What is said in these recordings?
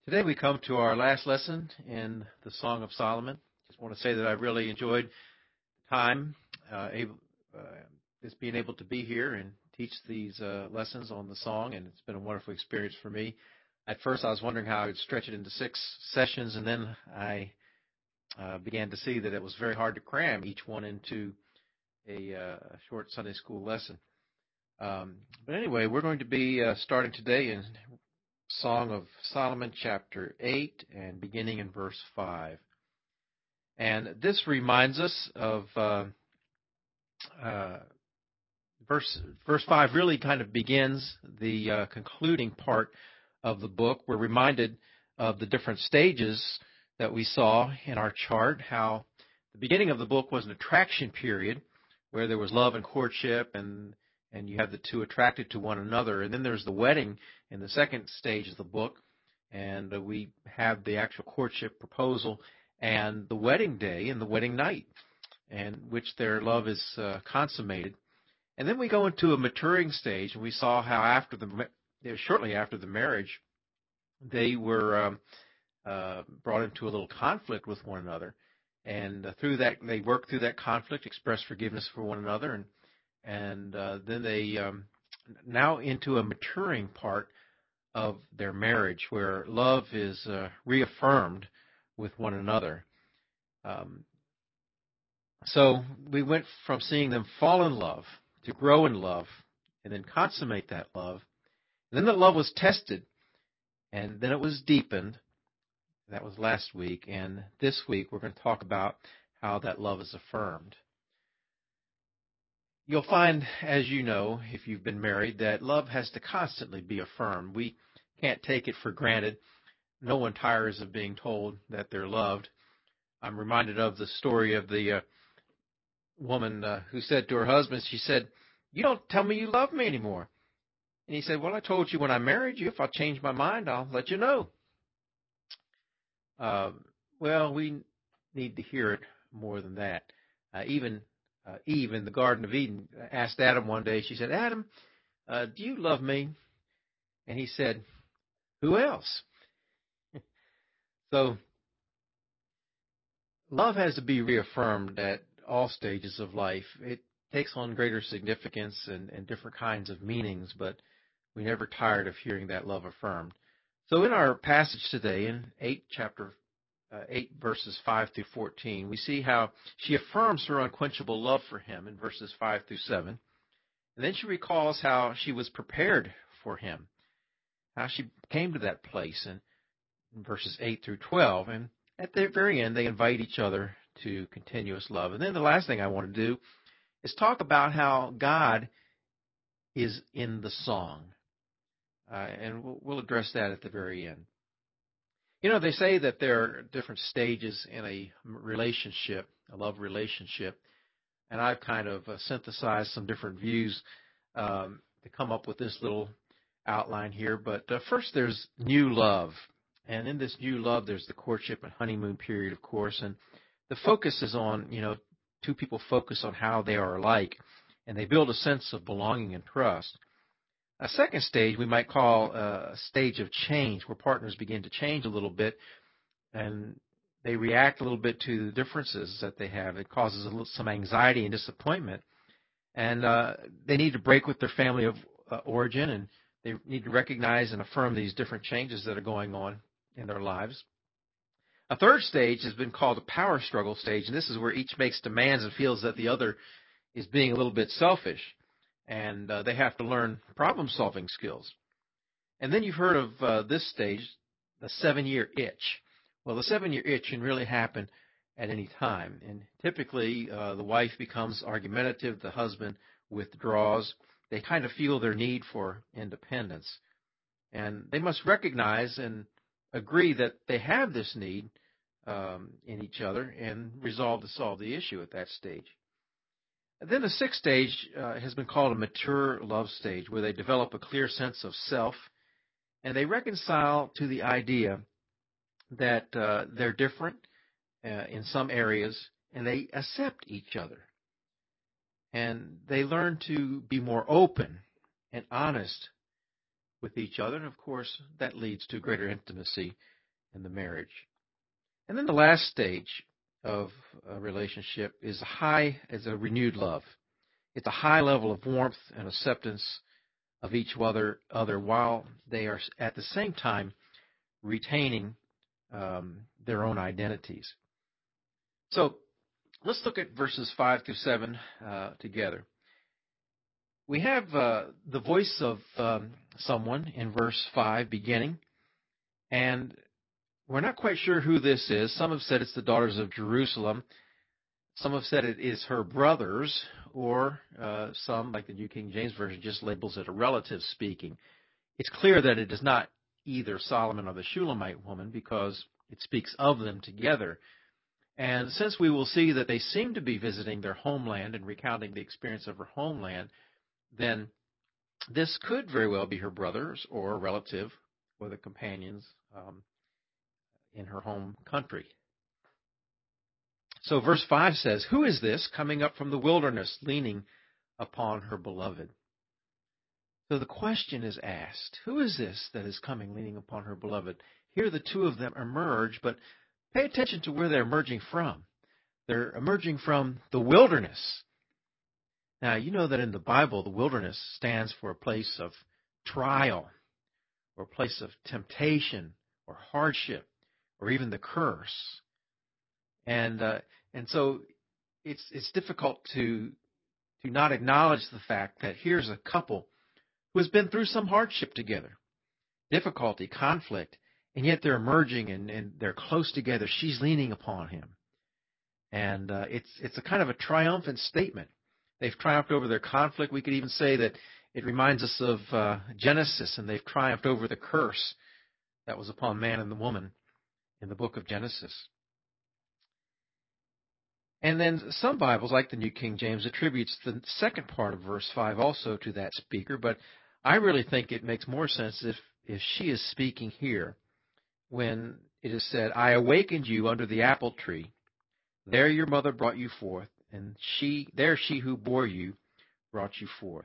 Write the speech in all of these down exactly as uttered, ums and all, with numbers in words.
Today we come to our last lesson in the Song of Solomon. Just want to say that I really enjoyed time, uh, able, uh, just being able to be here and teach these uh, lessons on the song, and it's been a wonderful experience for me. At first, I was wondering how I would stretch it into six sessions, and then I uh, began to see that it was very hard to cram each one into a uh, short Sunday school lesson. Um, but anyway, we're going to be uh, starting today in Song of Solomon, chapter eight, and beginning in verse five. And this reminds us of uh, uh, verse verse five. Really kind of begins the uh, concluding part of the book. We're reminded of the different stages that we saw in our chart. How the beginning of the book was an attraction period, where there was love and courtship, and and you have the two attracted to one another. And then there's the wedding in the second stage of the book, and uh, we have the actual courtship proposal and the wedding day and the wedding night, in which their love is uh, consummated. And then we go into a maturing stage, and we saw how after the shortly after the marriage, they were um, uh, brought into a little conflict with one another, and uh, through that they worked through that conflict, expressed forgiveness for one another, and and uh, then they um, now into a maturing part of their marriage, where love is uh, reaffirmed with one another. Um, so we went from seeing them fall in love to grow in love, and then consummate that love. And then the love was tested, and then it was deepened. That was last week, and this week we're going to talk about how that love is affirmed. You'll find, as you know, if you've been married, that love has to constantly be affirmed. We can't take it for granted. No one tires of being told that they're loved. I'm reminded of the story of the uh, woman uh, who said to her husband, she said, "You don't tell me you love me anymore." And he said, "Well, I told you when I married you, if I change my mind, I'll let you know." Uh, well, we need to hear it more than that. Uh, even uh, Eve in the Garden of Eden asked Adam one day, she said, "Adam, uh, do you love me?" And he said, "Who else?" So love has to be reaffirmed at all stages of life. It takes on greater significance and, and different kinds of meanings, but we never tired of hearing that love affirmed. So in our passage today, in eight chapter uh, eight verses five through fourteen, we see how she affirms her unquenchable love for him in verses five through seven. And then she recalls how she was prepared for him, how she came to that place in, in verses eight through twelve. And at the very end, they invite each other to continuous love. And then the last thing I want to do is talk about how God is in the song. Uh, and we'll, we'll address that at the very end. You know, they say that there are different stages in a relationship, a love relationship, and I've kind of uh, synthesized some different views um, to come up with this little outline here. But uh, first, there's new love, and in this new love, there's the courtship and honeymoon period, of course, and the focus is on, you know, two people focus on how they are alike, and they build a sense of belonging and trust. A second stage we might call a stage of change, where partners begin to change a little bit, and they react a little bit to the differences that they have. It causes a little, some anxiety and disappointment, and uh, they need to break with their family of uh, origin, and they need to recognize and affirm these different changes that are going on in their lives. A third stage has been called a power struggle stage, and this is where each makes demands and feels that the other is being a little bit selfish, and uh, they have to learn problem-solving skills. And then you've heard of uh, this stage, the seven-year itch. Well, the seven-year itch can really happen at any time, and typically uh, the wife becomes argumentative, the husband withdraws. They kind of feel their need for independence, and they must recognize and agree that they have this need um, in each other and resolve to solve the issue at that stage. Then the sixth stage uh, has been called a mature love stage, where they develop a clear sense of self, and they reconcile to the idea that uh, they're different uh, in some areas, and they accept each other. And they learn to be more open and honest with each other, and of course that leads to greater intimacy in the marriage. And then the last stage of a relationship is a high, is a renewed love. It's a high level of warmth and acceptance of each other, other while they are at the same time retaining um, their own identities. So let's look at verses five through seven uh, together. We have uh, the voice of um, someone in verse five beginning, and we're not quite sure who this is. Some have said it's the daughters of Jerusalem. Some have said it is her brothers, or uh, some, like the New King James Version, just labels it a relative speaking. It's clear that it is not either Solomon or the Shulamite woman because it speaks of them together. And since we will see that they seem to be visiting their homeland and recounting the experience of her homeland, then this could very well be her brothers or a relative or the companions um, in her home country. So verse five says, "Who is this coming up from the wilderness, leaning upon her beloved?" So the question is asked, who is this that is coming, leaning upon her beloved? Here the two of them emerge, but pay attention to where they're emerging from. They're emerging from the wilderness. Now, you know that in the Bible, the wilderness stands for a place of trial, or a place of temptation, or hardship, or even the curse. And uh, and so it's it's difficult to to not acknowledge the fact that here's a couple who has been through some hardship together, difficulty, conflict, and yet they're emerging and, and they're close together. She's leaning upon him. And uh, it's it's a kind of a triumphant statement. They've triumphed over their conflict. We could even say that it reminds us of uh, Genesis, and they've triumphed over the curse that was upon man and the woman in the book of Genesis. And then some Bibles, like the New King James, attributes the second part of verse five also to that speaker, but I really think it makes more sense if, if she is speaking here when it is said, "I awakened you under the apple tree. There your mother brought you forth, and she there she who bore you brought you forth."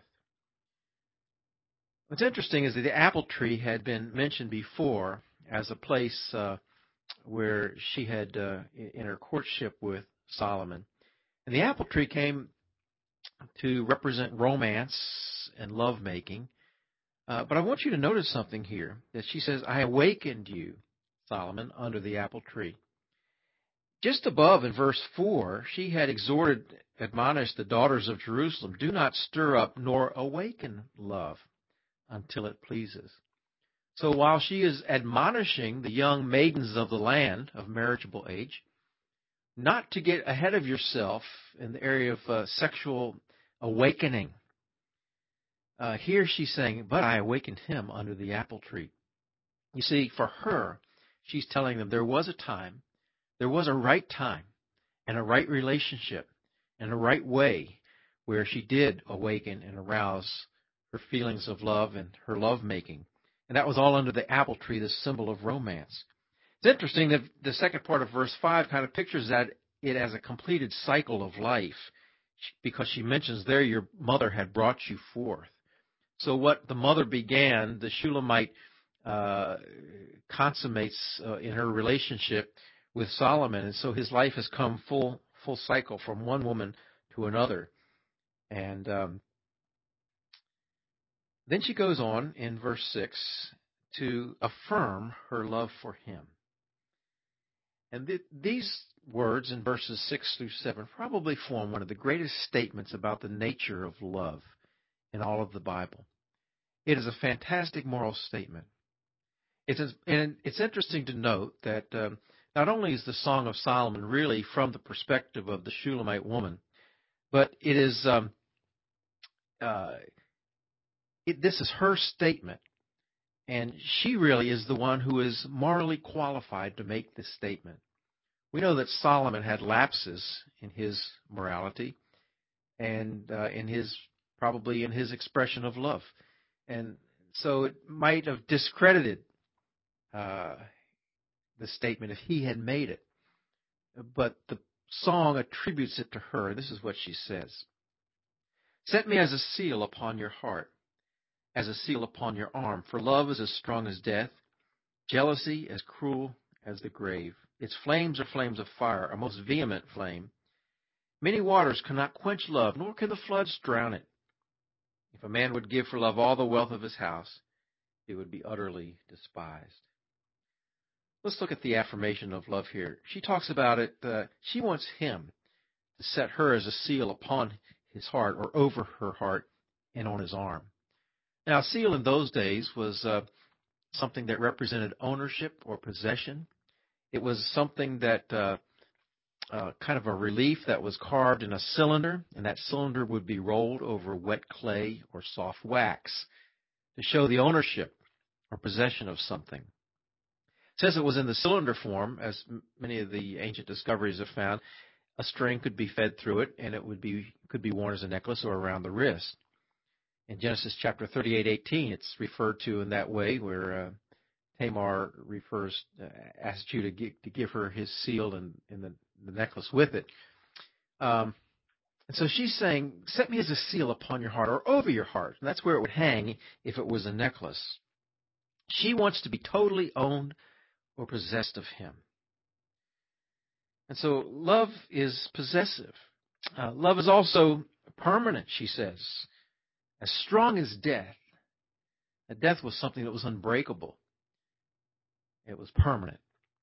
What's interesting is that the apple tree had been mentioned before as a place uh, where she had, uh, in her courtship with Solomon. And the apple tree came to represent romance and lovemaking. Uh, but I want you to notice something here, that she says, "I awakened you, Solomon, under the apple tree." Just above in verse four, she had exhorted, admonished the daughters of Jerusalem, "Do not stir up nor awaken love until it pleases." So while she is admonishing the young maidens of the land of marriageable age, not to get ahead of yourself in the area of uh, sexual awakening. Uh, here she's saying, "But I awakened him under the apple tree." You see, for her, she's telling them there was a time, there was a right time, and a right relationship, and a right way where she did awaken and arouse her feelings of love and her lovemaking. And that was all under the apple tree, the symbol of romance. It's interesting that the second part of verse five kind of pictures that it as a completed cycle of life, because she mentions there your mother had brought you forth. So what the mother began, the Shulamite uh, consummates uh, in her relationship with Solomon, and so his life has come full full cycle from one woman to another. And um, then she goes on in verse six to affirm her love for him. And th- these words in verses six through seven probably form one of the greatest statements about the nature of love in all of the Bible. It is a fantastic moral statement. It's, and it's interesting to note that um, not only is the Song of Solomon really from the perspective of the Shulamite woman, but it is um, uh, it, this is her statement. And she really is the one who is morally qualified to make this statement. We know that Solomon had lapses in his morality and uh, in his probably in his expression of love. And so it might have discredited uh, the statement if he had made it. But the song attributes it to her. This is what she says. "Set me as a seal upon your heart, as a seal upon your arm. For love is as strong as death, jealousy as cruel as the grave. Its flames are flames of fire, a most vehement flame. Many waters cannot quench love, nor can the floods drown it. If a man would give for love all the wealth of his house, it would be utterly despised. Let's look at the affirmation of love here. She talks about it. Uh, she wants him to set her as a seal upon his heart or over her heart and on his arm. Now, a seal in those days was uh, something that represented ownership or possession. It was something that uh, uh, kind of a relief that was carved in a cylinder, and that cylinder would be rolled over wet clay or soft wax to show the ownership or possession of something. It says it was in the cylinder form, as many of the ancient discoveries have found. A string could be fed through it, and it would be could be worn as a necklace or around the wrist. In Genesis chapter thirty-eight eighteen, it's referred to in that way, where uh, Tamar refers, uh, asks you to give, to give her his seal and, and the, the necklace with it. Um, and so she's saying, set me as a seal upon your heart or over your heart. And that's where it would hang if it was a necklace. She wants to be totally owned or possessed of him. And so love is possessive. Uh, love is also permanent, she says. As strong as death. Now, death was something that was unbreakable. It was permanent.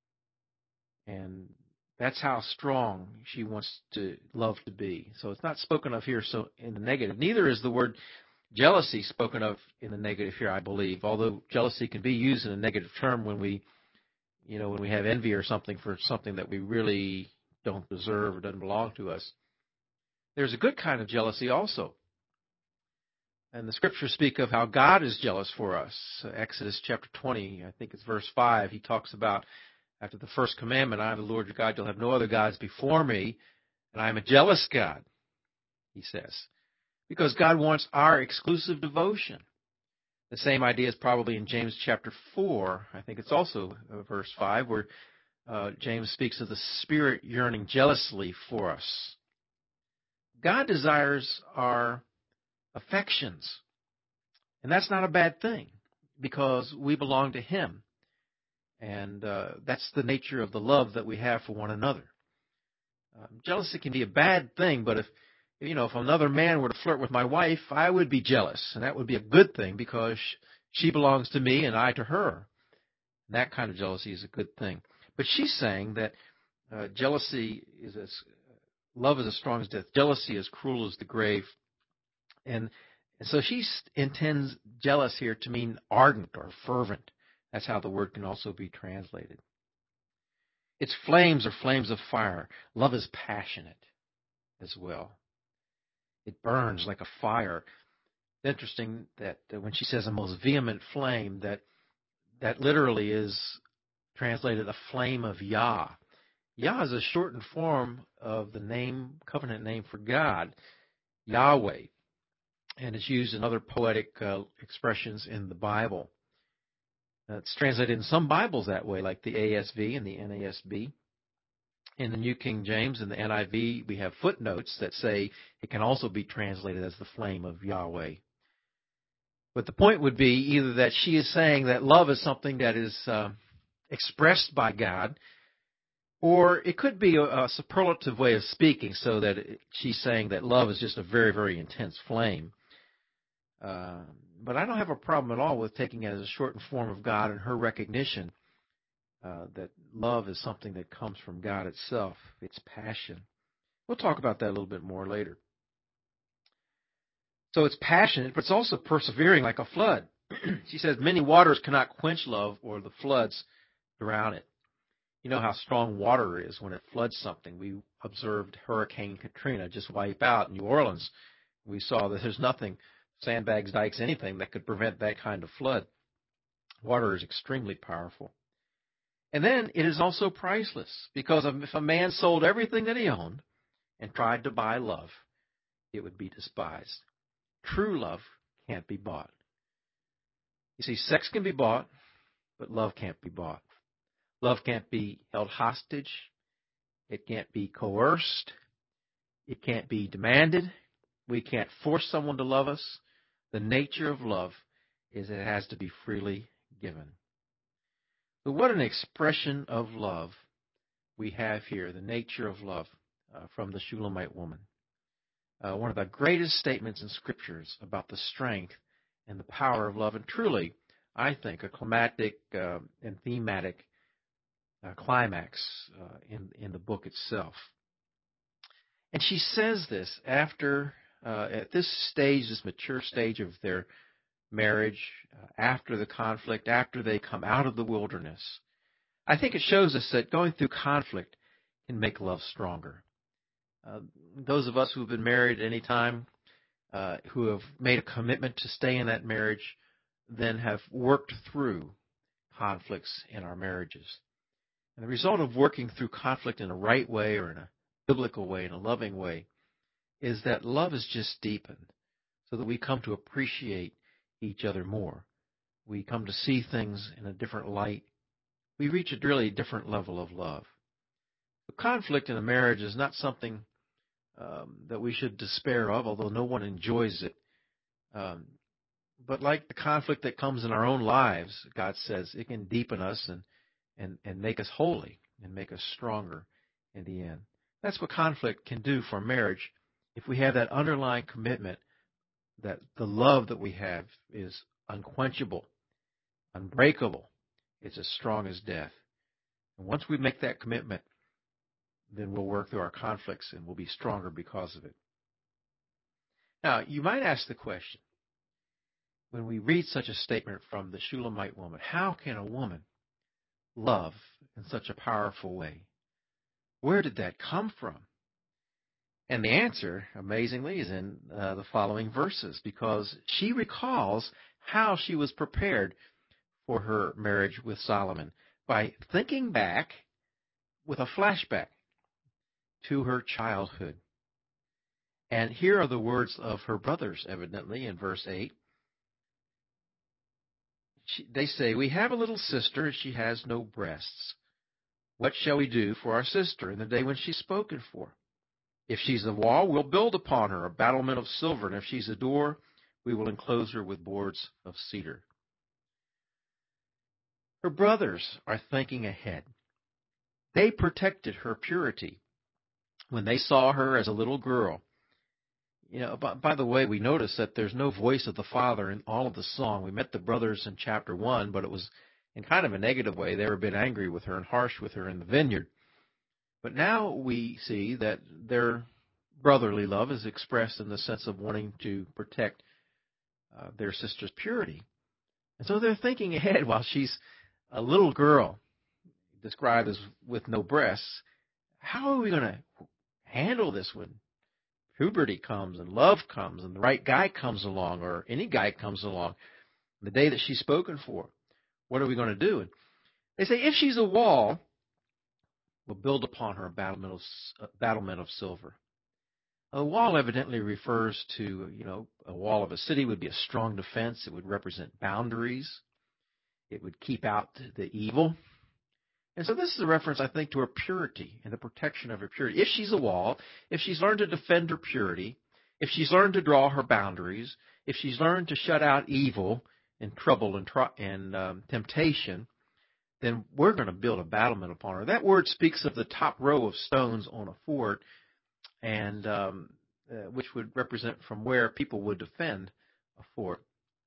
And that's how strong she wants to love to be. So it's not spoken of here so in the negative. Neither is the word jealousy spoken of in the negative here, I believe. Although jealousy can be used in a negative term when we, you know, when we have envy or something for something that we really don't deserve or doesn't belong to us. There's a good kind of jealousy also. And the scriptures speak of how God is jealous for us. Exodus chapter twenty, I think it's verse five, he talks about after the first commandment, I am the Lord your God, you'll have no other gods before me, and I am a jealous God, he says. Because God wants our exclusive devotion. The same idea is probably in James chapter four, I think it's also verse five, where uh, James speaks of the Spirit yearning jealously for us. God desires our affections. And that's not a bad thing because we belong to him. And uh, that's the nature of the love that we have for one another. Um, jealousy can be a bad thing, but if you know, if another man were to flirt with my wife, I would be jealous. And that would be a good thing because she belongs to me and I to her. And that kind of jealousy is a good thing. But she's saying that uh, jealousy is as, love is as strong as death. Jealousy is cruel as the grave. And, and so she intends jealous here to mean ardent or fervent. That's how the word can also be translated. Its flames are flames of fire. Love is passionate as well. It burns like a fire. It's interesting that when she says a most vehement flame, that that literally is translated a flame of Yah. Yah is a shortened form of the name, covenant name for God, Yahweh, and it's used in other poetic uh, expressions in the Bible. Uh, it's translated in some Bibles that way, like the A S V and the N A S B. In the New King James and the N I V, we have footnotes that say it can also be translated as the flame of Yahweh. But the point would be either that she is saying that love is something that is uh, expressed by God, or it could be a, a superlative way of speaking, so that it, she's saying that love is just a very, very intense flame. Uh, but I don't have a problem at all with taking it as a shortened form of God and her recognition uh, that love is something that comes from God itself. It's passion. We'll talk about that a little bit more later. So it's passionate, but it's also persevering like a flood. She says, many waters cannot quench love, or the floods drown it. You know how strong water is when it floods something. We observed Hurricane Katrina just wipe out New Orleans. We saw that there's nothing, sandbags, dikes, anything that could prevent that kind of flood. Water is extremely powerful. And then it is also priceless, because if a man sold everything that he owned and tried to buy love, it would be despised. True love can't be bought. You see, sex can be bought, but love can't be bought. Love can't be held hostage. It can't be coerced. It can't be demanded. We can't force someone to love us. The nature of love is it has to be freely given. So what an expression of love we have here, the nature of love uh, from the Shulamite woman. Uh, one of the greatest statements in Scriptures about the strength and the power of love, and truly, I think, a climatic uh, and thematic uh, climax uh, in, in the book itself. And she says this after, uh, at this stage, this mature stage of their marriage, uh, after the conflict, after they come out of the wilderness. I think it shows us that going through conflict can make love stronger. Uh, those of us who have been married any time, uh, who have made a commitment to stay in that marriage, then have worked through conflicts in our marriages. And the result of working through conflict in a right way or in a biblical way, in a loving way, is that love is just deepened so that we come to appreciate each other more. We come to see things in a different light. We reach a really different level of love. The conflict in a marriage is not something um, that we should despair of, although no one enjoys it. Um, but like the conflict that comes in our own lives, God says it can deepen us and, and, and make us holy and make us stronger in the end. That's what conflict can do for marriage if we have that underlying commitment that the love that we have is unquenchable, unbreakable. It's as strong as death. And once we make that commitment, then we'll work through our conflicts and we'll be stronger because of it. Now, you might ask the question, when we read such a statement from the Shulamite woman, how can a woman love in such a powerful way? Where did that come from? And the answer, amazingly, is in uh, the following verses, because she recalls how she was prepared for her marriage with Solomon by thinking back with a flashback to her childhood. And here are the words of her brothers, evidently, in verse eight. She, they say, "We have a little sister, and she has no breasts. What shall we do for our sister in the day when she's spoken for? If she's a wall, we'll build upon her a battlement of silver, and if she's a door, we will enclose her with boards of cedar." Her brothers are thinking ahead. They protected her purity when they saw her as a little girl. You know, by, by the way, we notice that there's no voice of the father in all of the song. We met the brothers in chapter one, but it was in kind of a negative way. They were a bit angry with her and harsh with her in the vineyard. But now we see that their brotherly love is expressed in the sense of wanting to protect uh, their sister's purity. And so they're thinking ahead while she's a little girl, described as with no breasts. How are we going to handle this when puberty comes and love comes and the right guy comes along, or any guy comes along, the day that she's spoken for? What are we going to do? And they say, if she's a wall, we'll build upon her a battlement of, a battlement of silver. A wall evidently refers to, you know, a wall of a city would be a strong defense. It would represent boundaries. It would keep out the evil. And so this is a reference, I think, to her purity and the protection of her purity. If she's a wall, if she's learned to defend her purity, if she's learned to draw her boundaries, if she's learned to shut out evil and trouble and, tr- and um, temptation, then we're going to build a battlement upon her. That word speaks of the top row of stones on a fort, and um, uh, which would represent from where people would defend a fort.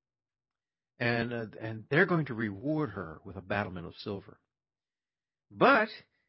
And uh, and they're going to reward her with a battlement of silver. But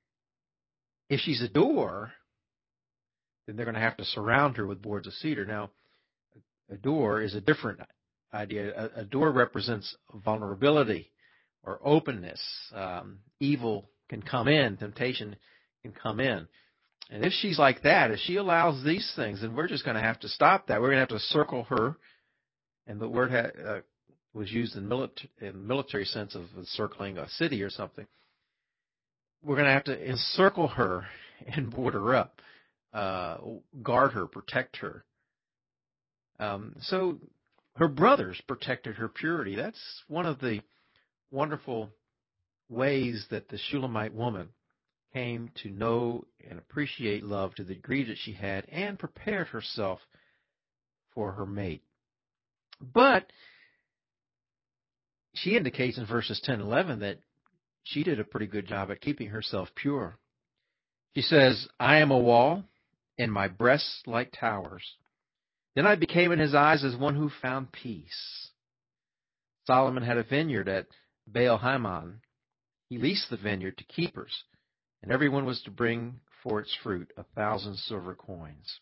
if she's a door, then they're going to have to surround her with boards of cedar. Now, a door is a different idea. A, a door represents vulnerability or openness. Um, evil can come in, temptation can come in. And if she's like that, if she allows these things, then we're just going to have to stop that. We're going to have to circle her. And the word ha- uh, was used in, milita- in military sense of circling a city or something. We're going to have to encircle her and board her up, uh, guard her, protect her. Um, so her brothers protected her purity. That's one of the wonderful ways that the Shulamite woman came to know and appreciate love to the degree that she had and prepared herself for her mate. But she indicates in verses ten and eleven that she did a pretty good job at keeping herself pure. She says, I am a wall, and my breasts like towers. Then I became in his eyes as one who found peace. Solomon had a vineyard at Baal Hamon. He leased the vineyard to keepers, and everyone was to bring for its fruit a thousand silver coins.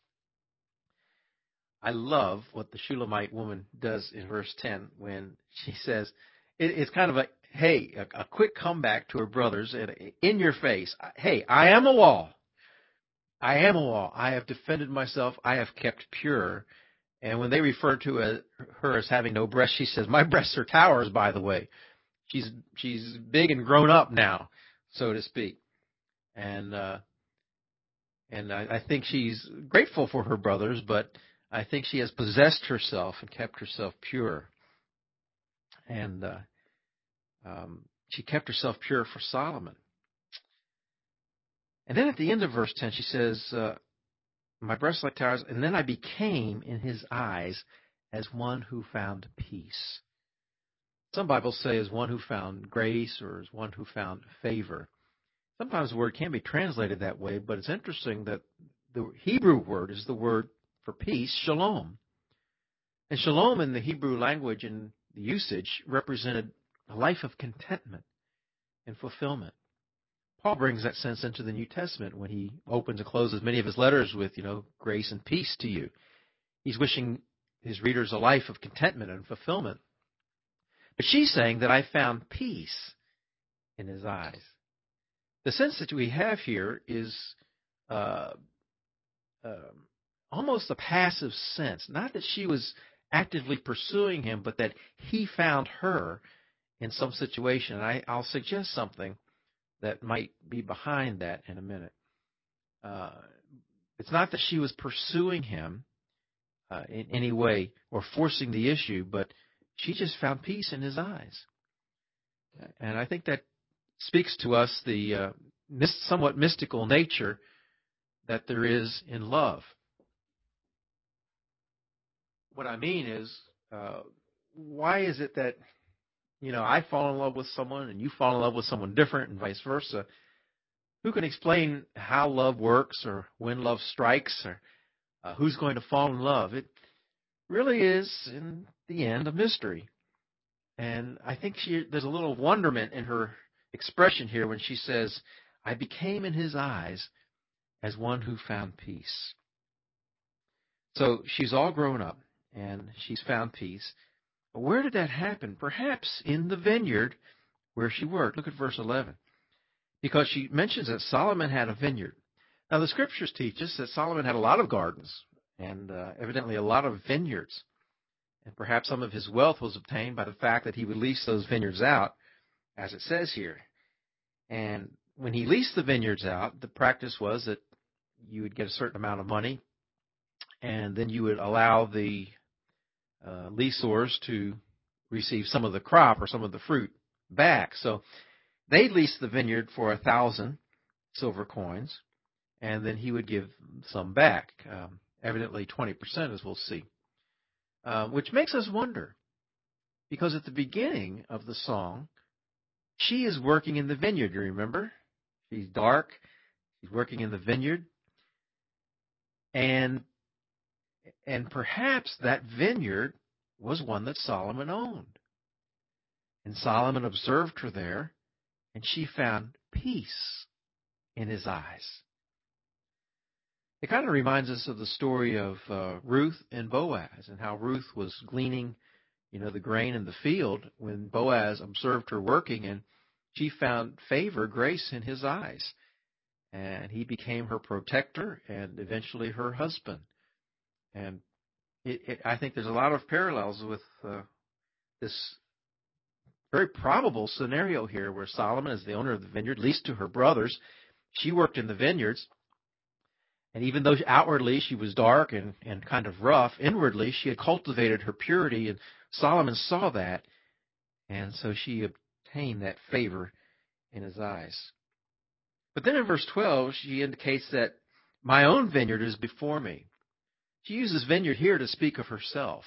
I love what the Shulamite woman does in verse ten when she says, it, it's kind of a, hey, a, a quick comeback to her brothers, and in your face, hey, I am a wall. I am a wall. I have defended myself. I have kept pure. And when they refer to a, her as having no breasts, she says, my breasts are towers, by the way. She's she's big and grown up now, so to speak. And uh, and I, I think she's grateful for her brothers, but I think she has possessed herself and kept herself pure. And uh, um, she kept herself pure for Solomon. And then at the end of verse ten, she says, uh, my breasts like towers, and then I became in his eyes as one who found peace. Some Bibles say as one who found grace or as one who found favor. Sometimes the word can be translated that way, but it's interesting that the Hebrew word is the word for peace, shalom. And shalom in the Hebrew language and the usage represented a life of contentment and fulfillment. Paul brings that sense into the New Testament when he opens and closes many of his letters with, you know, grace and peace to you. He's wishing his readers a life of contentment and fulfillment. But she's saying that I found peace in his eyes. The sense that we have here is uh, uh, almost a passive sense. Not that she was actively pursuing him, but that he found her in some situation. And I, I'll suggest something that might be behind that in a minute. Uh, it's not that she was pursuing him uh, in any way or forcing the issue, but she just found peace in his eyes. And I think that speaks to us the uh, somewhat mystical nature that there is in love. What I mean is, uh, why is it that, you know, I fall in love with someone and you fall in love with someone different and vice versa? Who can explain how love works or when love strikes or uh, who's going to fall in love? It really is, in the end, a mystery. And I think she, there's a little wonderment in her expression here when she says, I became in his eyes as one who found peace. So she's all grown up and she's found peace. But where did that happen? Perhaps in the vineyard where she worked. Look at verse eleven. Because she mentions that Solomon had a vineyard. Now, the scriptures teach us that Solomon had a lot of gardens and uh, evidently a lot of vineyards. And perhaps some of his wealth was obtained by the fact that he would lease those vineyards out, as it says here. And when he leased the vineyards out, the practice was that you would get a certain amount of money, and then you would allow the uh, leaseors to receive some of the crop or some of the fruit back. So they leased the vineyard for a thousand silver coins, and then he would give some back, um, evidently twenty percent, as we'll see. Uh, which makes us wonder, because at the beginning of the song, she is working in the vineyard, you remember? She's dark, she's working in the vineyard, and and perhaps that vineyard was one that Solomon owned. And Solomon observed her there, and she found peace in his eyes. It kind of reminds us of the story of uh, Ruth and Boaz, and how Ruth was gleaning, you know, the grain in the field when Boaz observed her working, and she found favor, grace in his eyes. And he became her protector and eventually her husband. And it, it, I think there's a lot of parallels with uh, this very probable scenario here where Solomon, as the owner of the vineyard, leased to her brothers. She worked in the vineyards. And even though outwardly she was dark and, and kind of rough, inwardly she had cultivated her purity, and Solomon saw that, and so she obtained that favor in his eyes. But then in verse twelve, she indicates that my own vineyard is before me. She uses vineyard here to speak of herself,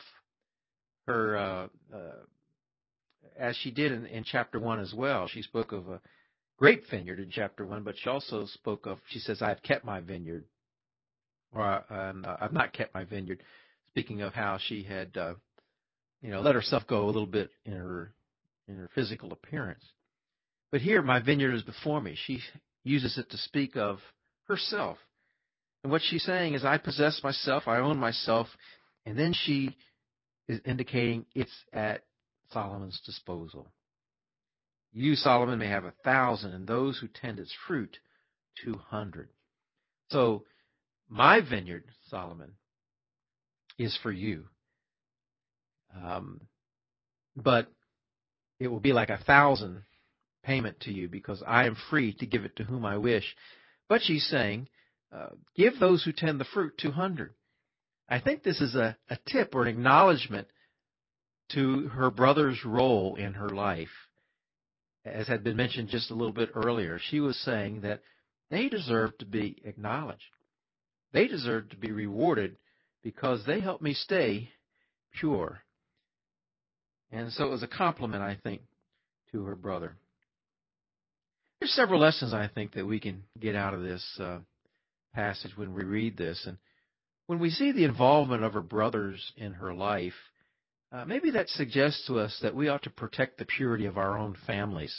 her uh, uh, as she did in, in chapter one as well. She spoke of a, grape vineyard in chapter one, but she also spoke of, she says, I've kept my vineyard, or um, I've not kept my vineyard, speaking of how she had, uh, you know, let herself go a little bit in her in her physical appearance. But here, my vineyard is before me. She uses it to speak of herself. And what she's saying is, I possess myself, I own myself, and then she is indicating it's at Solomon's disposal. You, Solomon, may have a thousand, and those who tend its fruit, two hundred. So my vineyard, Solomon, is for you. Um, but it will be like a thousand payment to you because I am free to give it to whom I wish. But she's saying, uh, give those who tend the fruit two hundred. I think this is a, a tip or an acknowledgement to her brother's role in her life. As had been mentioned just a little bit earlier, she was saying that they deserve to be acknowledged. They deserve to be rewarded because they helped me stay pure. And so it was a compliment, I think, to her brother. There's several lessons, I think, that we can get out of this uh, passage when we read this. And when we see the involvement of her brothers in her life, uh, maybe that suggests to us that we ought to protect the purity of our own families.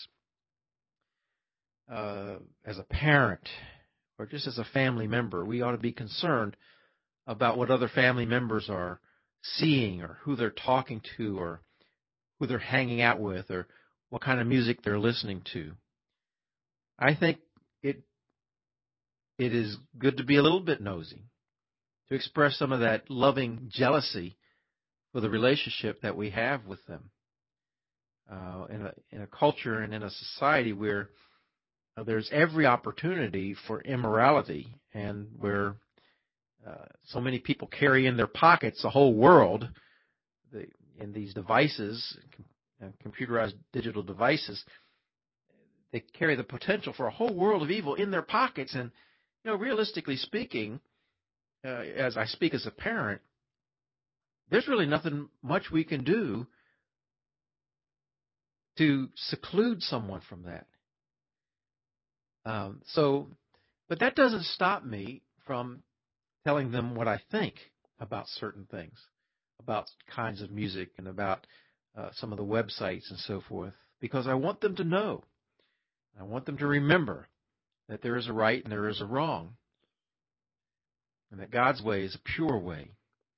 Uh, as a parent or just as a family member, we ought to be concerned about what other family members are seeing or who they're talking to or who they're hanging out with or what kind of music they're listening to. I think it it is good to be a little bit nosy, to express some of that loving jealousy for the relationship that we have with them. Uh, in, a, in a culture and in a society where uh, there's every opportunity for immorality and where uh, so many people carry in their pockets the whole world the, in these devices, uh, computerized digital devices, they carry the potential for a whole world of evil in their pockets. And, you know, realistically speaking, uh, as I speak as a parent, there's really nothing much we can do to seclude someone from that. Um, so, but that doesn't stop me from telling them what I think about certain things, about kinds of music and about uh, some of the websites and so forth, because I want them to know. I want them to remember that there is a right and there is a wrong, and that God's way is a pure way.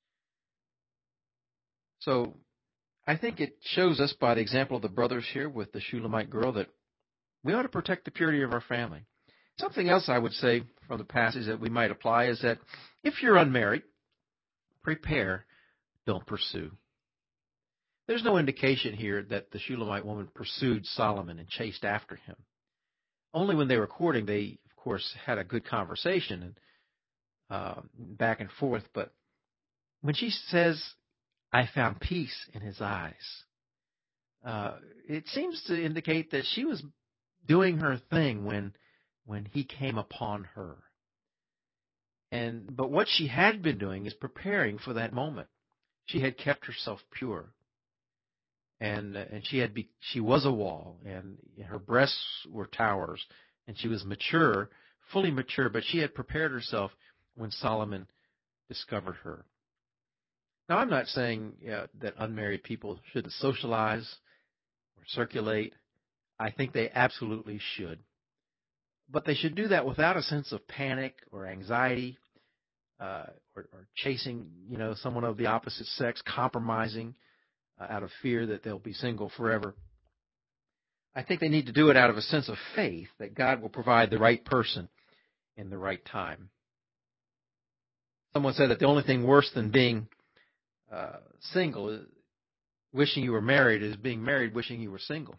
So I think it shows us by the example of the brothers here with the Shulamite girl that we ought to protect the purity of our family. Something else I would say from the passage that we might apply is that if you're unmarried, prepare, don't pursue. There's no indication here that the Shulamite woman pursued Solomon and chased after him. Only when they were courting, they, of course, had a good conversation and uh, back and forth. But when she says, I found peace in his eyes, uh, it seems to indicate that she was doing her thing when when he came upon her. And but what she had been doing is preparing for that moment. She had kept herself pure, and and she had be, she was a wall, and her breasts were towers, and she was mature, fully mature. But she had prepared herself when Solomon discovered her. Now, I'm not saying uh, that unmarried people shouldn't socialize or circulate. I think they absolutely should. But they should do that without a sense of panic or anxiety, uh, or, or chasing, you know, someone of the opposite sex, compromising uh, out of fear that they'll be single forever. I think they need to do it out of a sense of faith that God will provide the right person in the right time. Someone said that the only thing worse than being uh, single, is, wishing you were married, is being married wishing you were single.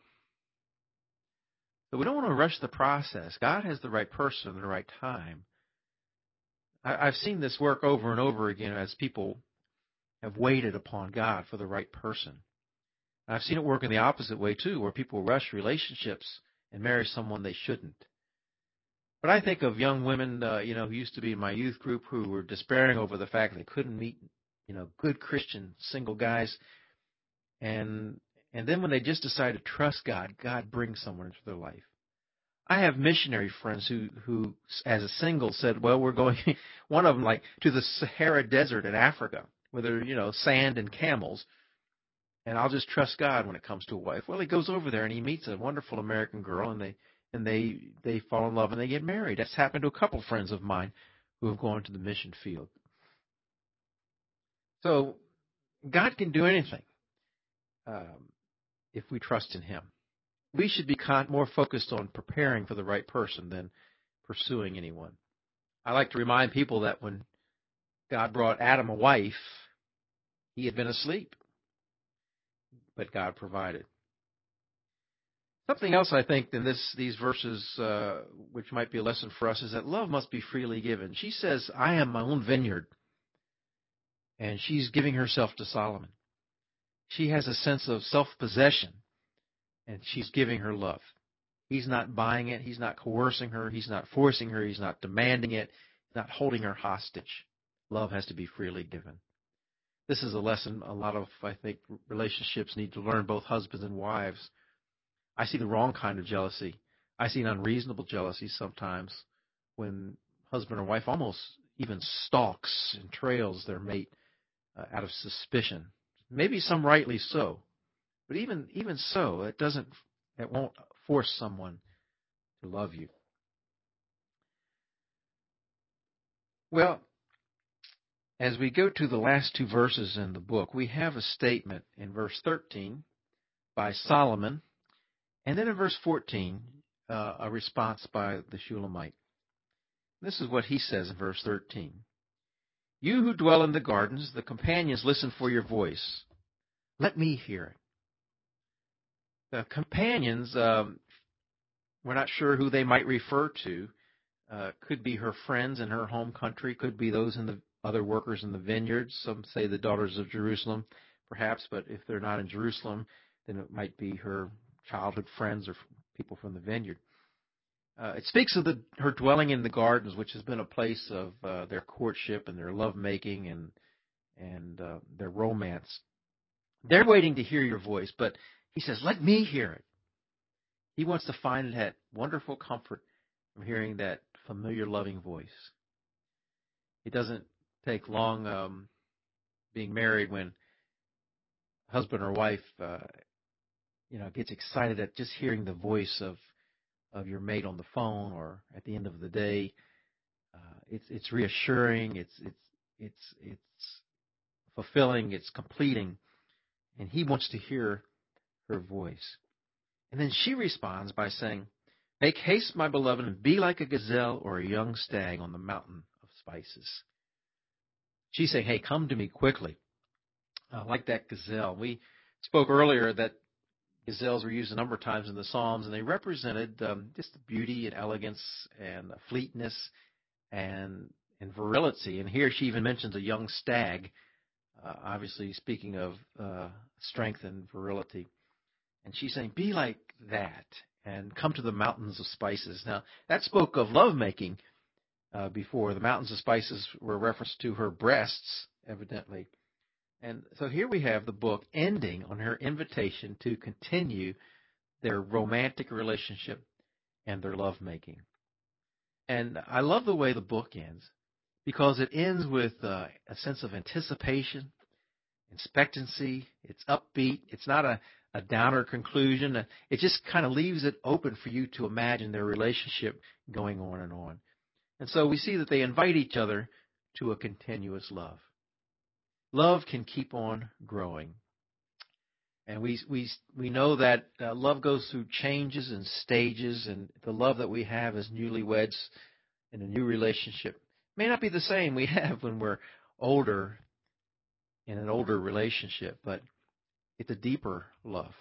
So we don't want to rush the process. God has the right person at the right time. I, I've seen this work over and over again as people have waited upon God for the right person. I've seen it work in the opposite way, too, where people rush relationships and marry someone they shouldn't. But I think of young women, uh, you know, who used to be in my youth group who were despairing over the fact they couldn't meet, you know, good Christian single guys. And and then when they just decide to trust God, God brings someone into their life. I have missionary friends who, who, as a single, said, "Well, we're going." One of them, like, to the Sahara Desert in Africa, where there, you know, sand and camels, and I'll just trust God when it comes to a wife. Well, he goes over there and he meets a wonderful American girl, and they and they they fall in love and they get married. That's happened to a couple friends of mine who have gone to the mission field. So God can do anything um, if we trust in Him. We should be con- more focused on preparing for the right person than pursuing anyone. I like to remind people that when God brought Adam a wife, he had been asleep, but God provided. Something else I think in this these verses, uh, which might be a lesson for us, is that love must be freely given. She says, "I am my own vineyard," and she's giving herself to Solomon. She has a sense of self-possession, and she's giving her love. He's not buying it. He's not coercing her. He's not forcing her. He's not demanding it. He's not holding her hostage. Love has to be freely given. This is a lesson a lot of, I think, relationships need to learn, both husbands and wives. I see the wrong kind of jealousy. I see an unreasonable jealousy sometimes when husband or wife almost even stalks and trails their mate uh, out of suspicion. Maybe some rightly so, but even even so, it doesn't, it won't force someone to love you. Well, as we go to the last two verses in the book, we have a statement in verse thirteen by Solomon, and then in verse fourteen, uh, a response by the Shulamite. This is what he says in verse thirteen. "You who dwell in the gardens, the companions listen for your voice. Let me hear it." The companions, um, we're not sure who they might refer to. Uh, could be her friends in her home country, could be those in the other workers in the vineyards. Some say the daughters of Jerusalem, perhaps, but if they're not in Jerusalem, then it might be her childhood friends or people from the vineyard. Uh, it speaks of the, her dwelling in the gardens, which has been a place of uh, their courtship and their lovemaking and and uh, their romance. They're waiting to hear your voice, but he says, "Let me hear it." He wants to find that wonderful comfort from hearing that familiar, loving voice. It doesn't take long um, being married when husband or wife, uh, you know, gets excited at just hearing the voice of of your mate on the phone or at the end of the day. Uh, it's it's reassuring. It's it's it's it's fulfilling. It's completing, and he wants to hear her voice. And then she responds by saying, "Make haste, my beloved, and be like a gazelle or a young stag on the mountain of spices." She's saying, "Hey, come to me quickly." Uh, like that gazelle. We spoke earlier that gazelles were used a number of times in the Psalms, and they represented um, just the beauty and elegance and fleetness and and virility. And here she even mentions a young stag, uh, obviously speaking of uh, strength and virility. And she's saying, "Be like that and come to the mountains of spices." Now, that spoke of lovemaking uh, before. The mountains of spices were a reference to her breasts, evidently. And so here we have the book ending on her invitation to continue their romantic relationship and their lovemaking. And I love the way the book ends because it ends with uh, a sense of anticipation, expectancy. It's upbeat. It's not a, a downer conclusion. It just kind of leaves it open for you to imagine their relationship going on and on. And so we see that they invite each other to a continuous love. Love can keep on growing. And we we we know that uh, love goes through changes and stages, and the love that we have as newlyweds in a new relationship may not be the same we have when we're older in an older relationship, but it's a deeper love.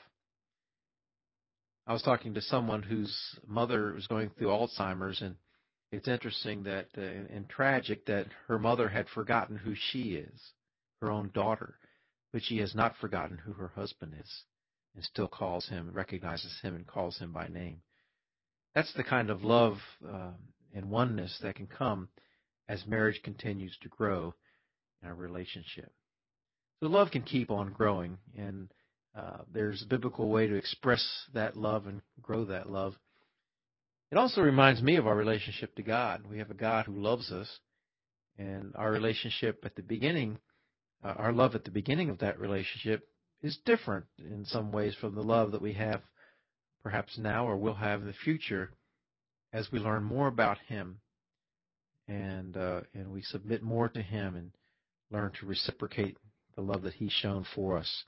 I was talking to someone whose mother was going through Alzheimer's, and it's interesting that uh, and tragic that her mother had forgotten who she is, her own daughter, but she has not forgotten who her husband is and still calls him, recognizes him, and calls him by name. That's the kind of love uh, and oneness that can come as marriage continues to grow in our relationship. So love can keep on growing, and uh, there's a biblical way to express that love and grow that love. It also reminds me of our relationship to God. We have a God who loves us, and our relationship at the beginning, uh, our love at the beginning of that relationship is different in some ways from the love that we have perhaps now or will have in the future as we learn more about Him and uh, and we submit more to Him and learn to reciprocate the love that He's shown for us.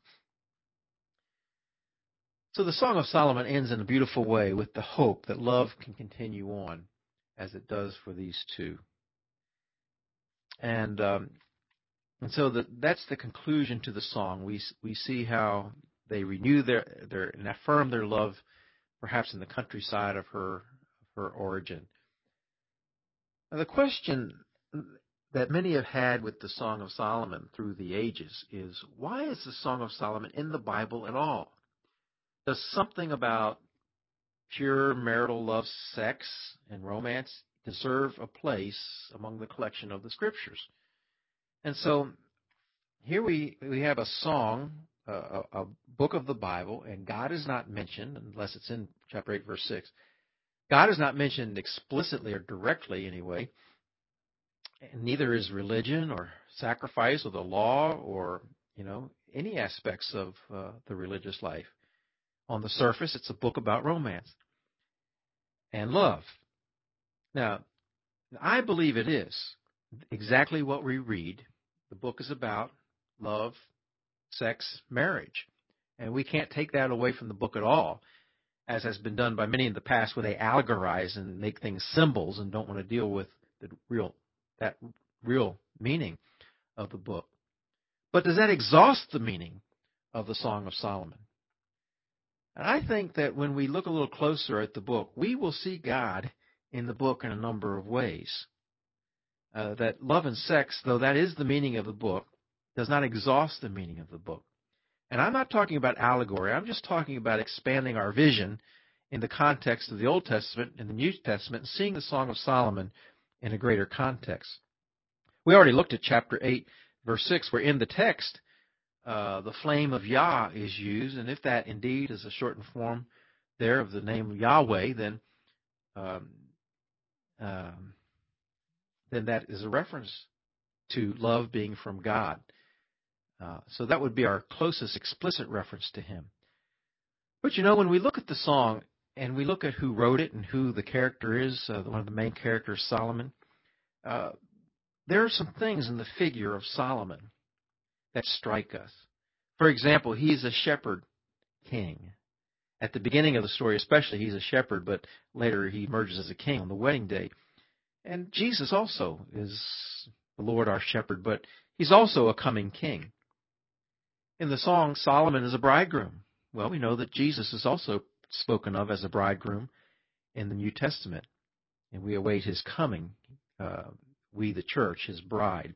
So the Song of Solomon ends in a beautiful way with the hope that love can continue on as it does for these two. And um, and so the, that's the conclusion to the song. We we see how they renew their their and affirm their love, perhaps in the countryside of her of her origin. Now the question that many have had with the Song of Solomon through the ages is, why is the Song of Solomon in the Bible at all? Does something about pure marital love, sex, and romance deserve a place among the collection of the Scriptures? And so here we, we have a song, uh, a, a book of the Bible, and God is not mentioned, unless it's in chapter eight, verse six. God is not mentioned explicitly or directly anyway, and neither is religion or sacrifice or the law or, you know, any aspects of uh, the religious life. On the surface, it's a book about romance and love. Now, I believe it is exactly what we read. The book is about love, sex, marriage. And we can't take that away from the book at all, as has been done by many in the past where they allegorize and make things symbols and don't want to deal with the real that real meaning of the book. But does that exhaust the meaning of the Song of Solomon? And I think that when we look a little closer at the book, we will see God in the book in a number of ways. Uh, that love and sex, though that is the meaning of the book, does not exhaust the meaning of the book. And I'm not talking about allegory. I'm just talking about expanding our vision in the context of the Old Testament and the New Testament and seeing the Song of Solomon in a greater context. We already looked at chapter eight, verse six, where in the text, uh, the flame of Yah is used. And if that indeed is a shortened form there of the name Yahweh, then um, um, then that is a reference to love being from God. Uh, so that would be our closest explicit reference to Him. But you know, when we look at the song and we look at who wrote it and who the character is, uh, one of the main characters, Solomon, uh, there are some things in the figure of Solomon that strike us. For example, he's a shepherd king. At the beginning of the story especially, he's a shepherd, but later he emerges as a king on the wedding day. And Jesus also is the Lord our shepherd, but he's also a coming king. In the song, Solomon is a bridegroom. Well, we know that Jesus is also spoken of as a bridegroom in the New Testament, and we await his coming, uh, we the church, his bride.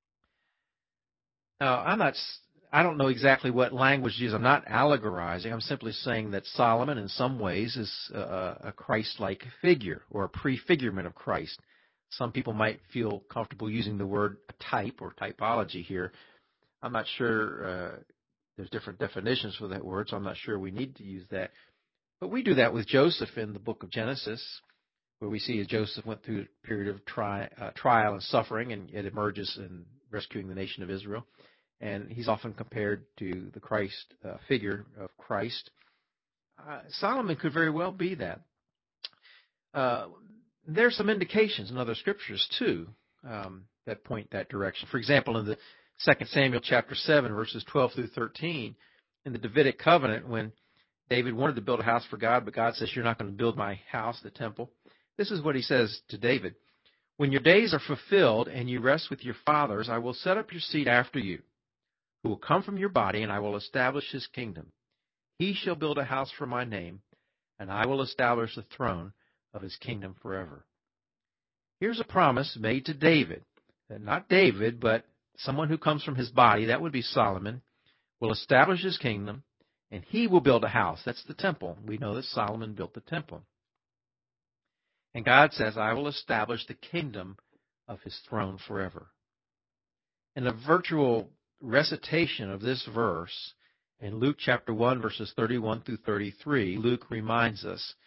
Now, I'm not, I don't know exactly what language to use. I'm not allegorizing. I'm simply saying that Solomon, in some ways, is a, a Christ-like figure or a prefigurement of Christ. Some people might feel comfortable using the word type or typology here. I'm not sure. Uh, there's different definitions for that word, so I'm not sure we need to use that. But we do that with Joseph in the book of Genesis, where we see Joseph went through a period of tri- uh, trial and suffering, and it emerges in rescuing the nation of Israel. And he's often compared to the Christ uh, figure of Christ. Uh, Solomon could very well be that. Uh, there's some indications in other scriptures, too, um, that point that direction. For example, in the Second Samuel chapter seven, verses twelve through thirteen, in the Davidic covenant, when David wanted to build a house for God, but God says, you're not going to build my house, the temple. This is what he says to David. When your days are fulfilled and you rest with your fathers, I will set up your seed after you, who will come from your body, and I will establish his kingdom. He shall build a house for my name, and I will establish the throne of his kingdom forever. Here's a promise made to David, that not David, but someone who comes from his body, that would be Solomon, will establish his kingdom, and he will build a house. That's the temple. We know that Solomon built the temple. And God says, I will establish the kingdom of his throne forever. In a virtual recitation of this verse, in Luke chapter one, verses thirty-one through thirty-three, Luke reminds us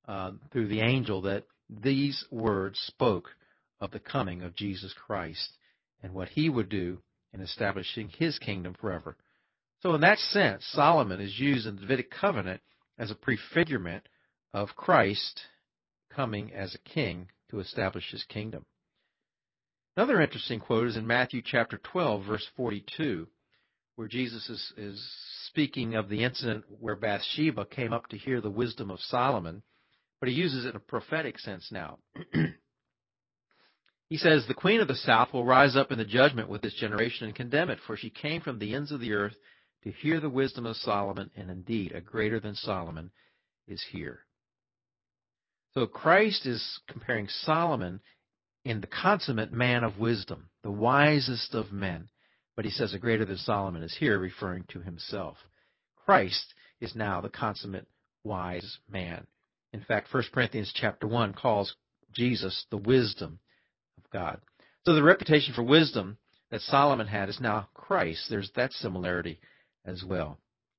uh, through the angel that these words spoke of the coming of Jesus Christ and what he would do in establishing his kingdom forever. So in that sense, Solomon is used in the Davidic covenant as a prefigurement of Christ coming as a king to establish his kingdom. Another interesting quote is in Matthew chapter twelve, verse forty-two, where Jesus is, is speaking of the incident where Bathsheba came up to hear the wisdom of Solomon, but he uses it in a prophetic sense now. He says, "The queen of the south will rise up in the judgment with this generation and condemn it, for she came from the ends of the earth to hear the wisdom of Solomon, and indeed a greater than Solomon is here." So Christ is comparing Solomon in the consummate man of wisdom, the wisest of men. But he says a greater than Solomon is here, referring to himself. Christ is now the consummate wise man. In fact, First Corinthians chapter one calls Jesus the wisdom of God. So the reputation for wisdom that Solomon had is now Christ. There's that similarity as well.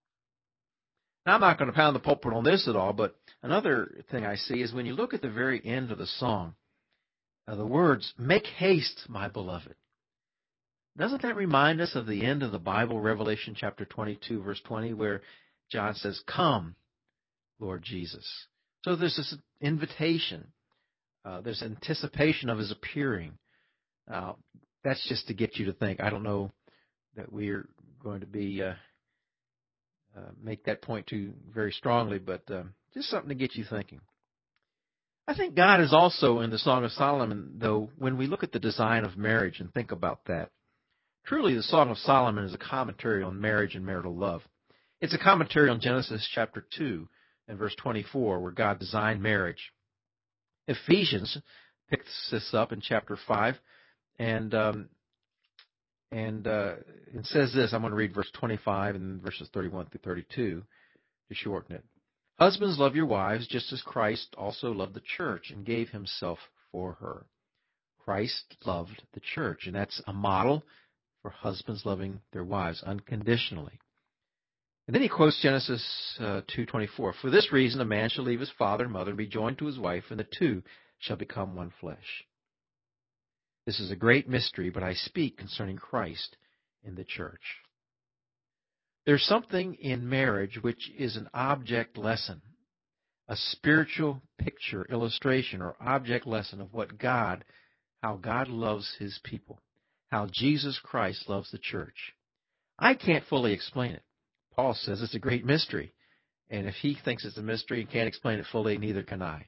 Now, I'm not going to pound the pulpit on this at all, but another thing I see is when you look at the very end of the song, uh, the words, "Make haste, my beloved." Doesn't that remind us of the end of the Bible, Revelation chapter twenty-two, verse twenty, where John says, "Come, Lord Jesus." So there's this invitation. Uh, there's anticipation of his appearing. Uh, that's just to get you to think. I don't know that we're going to be uh, uh, make that point too very strongly, but uh, just something to get you thinking. I think God is also in the Song of Solomon, though, when we look at the design of marriage and think about that. Truly, the Song of Solomon is a commentary on marriage and marital love. It's a commentary on Genesis chapter two and verse twenty-four, where God designed marriage. Ephesians picks this up in chapter five, and um, and uh, it says this. I'm going to read verse twenty-five and verses thirty-one through thirty-two to shorten it. "Husbands, love your wives, just as Christ also loved the church and gave himself for her." Christ loved the church, and that's a model for husbands loving their wives unconditionally. And then he quotes Genesis uh, two twenty-four. "For this reason a man shall leave his father and mother and be joined to his wife, and the two shall become one flesh." This is a great mystery, but I speak concerning Christ in the church. There's something in marriage which is an object lesson, a spiritual picture, illustration, or object lesson of what God, how God loves his people, how Jesus Christ loves the church. I can't fully explain it. Paul says it's a great mystery, and if he thinks it's a mystery and can't explain it fully, neither can I.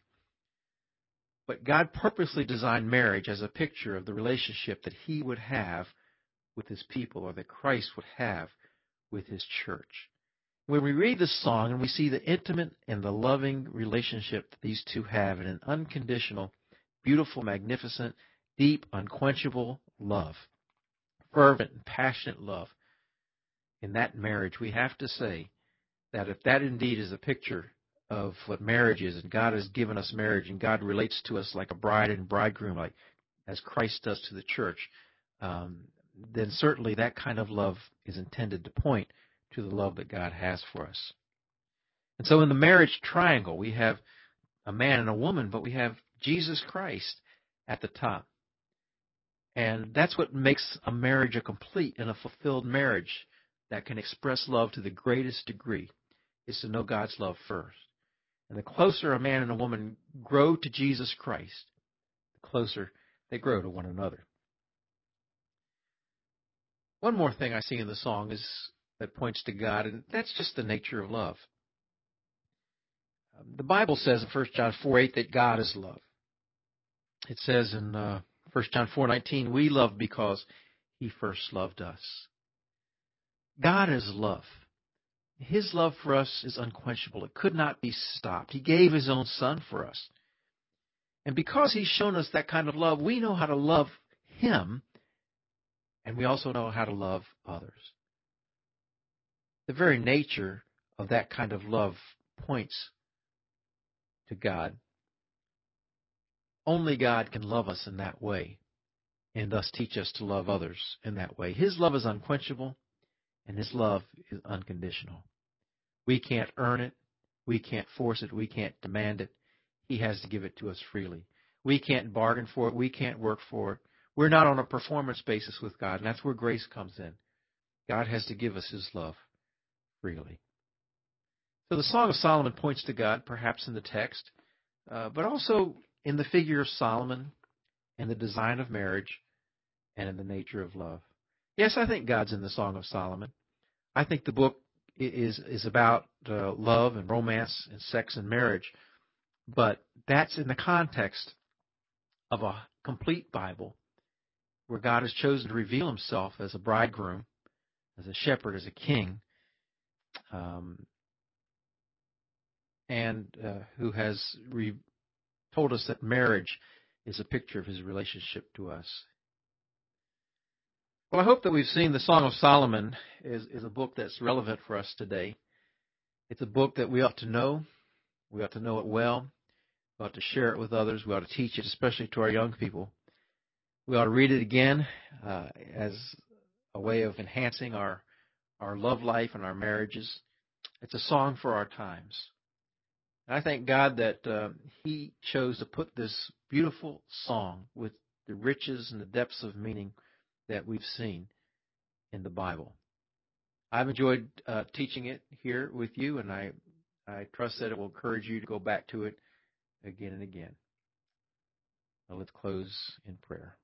But God purposely designed marriage as a picture of the relationship that he would have with his people, or that Christ would have with his church. When we read this song and we see the intimate and the loving relationship that these two have in an unconditional, beautiful, magnificent, deep, unquenchable love, fervent and passionate love, in that marriage, we have to say that if that indeed is a picture of what marriage is, and God has given us marriage, and God relates to us like a bride and bridegroom, like as Christ does to the church, um, then certainly that kind of love is intended to point to the love that God has for us. And so in the marriage triangle, we have a man and a woman, but we have Jesus Christ at the top. And that's what makes a marriage a complete and a fulfilled marriage that can express love to the greatest degree, is to know God's love first. And the closer a man and a woman grow to Jesus Christ, the closer they grow to one another. One more thing I see in the song is that points to God, and that's just the nature of love. The Bible says in First John four eight that God is love. It says in uh, First John four nineteen, "We love because he first loved us." God is love. His love for us is unquenchable. It could not be stopped. He gave his own Son for us. And because he's shown us that kind of love, we know how to love him, and we also know how to love others. The very nature of that kind of love points to God. Only God can love us in that way, and thus teach us to love others in that way. His love is unquenchable, and his love is unconditional. We can't earn it. We can't force it. We can't demand it. He has to give it to us freely. We can't bargain for it. We can't work for it. We're not on a performance basis with God, and that's where grace comes in. God has to give us His love freely. So the Song of Solomon points to God, perhaps in the text, uh, but also in the figure of Solomon and the design of marriage and in the nature of love. Yes, I think God's in the Song of Solomon. I think the book is is about uh, love and romance and sex and marriage, but that's in the context of a complete Bible where God has chosen to reveal Himself as a bridegroom, as a shepherd, as a king, um, and uh, who has re- told us that marriage is a picture of His relationship to us. Well, I hope that we've seen the Song of Solomon is, is a book that's relevant for us today. It's a book that we ought to know. We ought to know it well. We ought to share it with others. We ought to teach it, especially to our young people. We ought to read it again uh, as a way of enhancing our, our love life and our marriages. It's a song for our times. And I thank God that uh, He chose to put this beautiful song with the riches and the depths of meaning that we've seen in the Bible. I've enjoyed uh, teaching it here with you, and I, I trust that it will encourage you to go back to it again and again. Now let's close in prayer.